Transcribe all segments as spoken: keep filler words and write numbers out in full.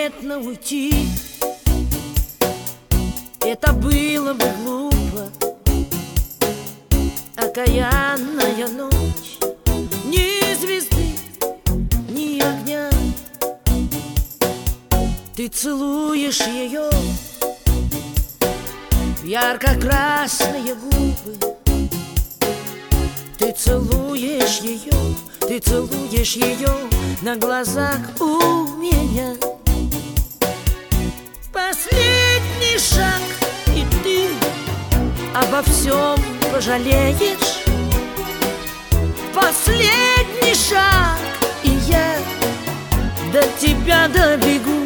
незаметно уйти. Это было бы глупо, окаянная ночь, ни звезды, ни огня. Ты целуешь ее в ярко-красные губы. Ты целуешь ее, ты целуешь ее на глазах у меня. Последний шаг, и ты обо всем пожалеешь. Последний шаг, и я до тебя добегу.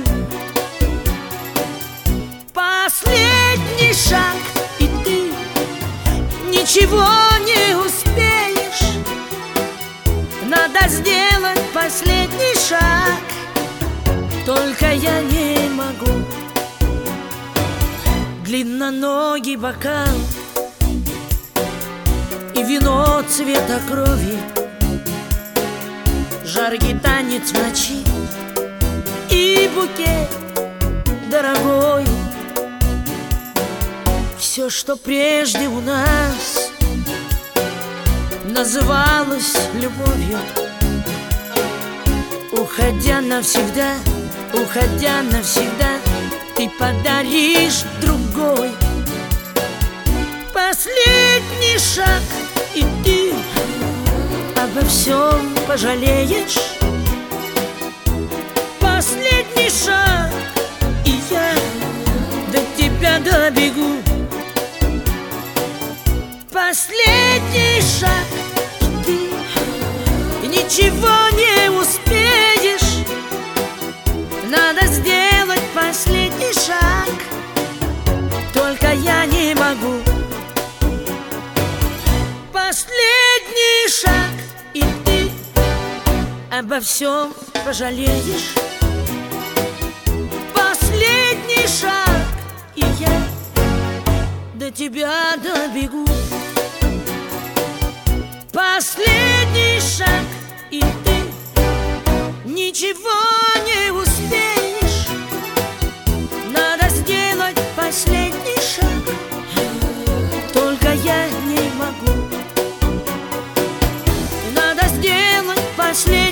Последний шаг, и ты ничего не успеешь. Надо сделать последний шаг, только я не могу. Длинноногий бокал и вино цвета крови, жаркий танец в ночи и букет дорогой. Все, что прежде у нас называлось любовью, уходя навсегда, уходя навсегда, ты подаришь другой. Последний шаг, и ты обо всем пожалеешь. Последний шаг, и я до тебя добегу. Последний шаг, и ты ничего не успеешь. Надо сделать последний шаг, только я не могу. Последний шаг, и ты обо всем пожалеешь. Последний шаг, и я до тебя добегу. Последний шаг, и ты ничего не успеешь. Надо сделать последний шаг, только я не могу. Надо сделать последний шаг.